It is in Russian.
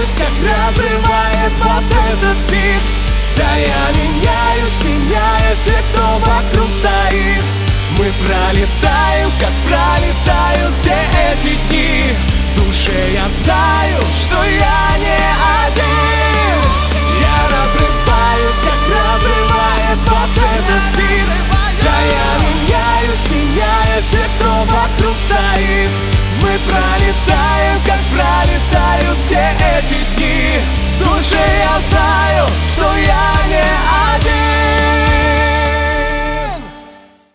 Слышь, как разрывает вас этот бит. Да я меняюсь, все, кто вокруг стоит. Мы пролетаем, как пролетают все эти дни. В душе я знаю, что я не один.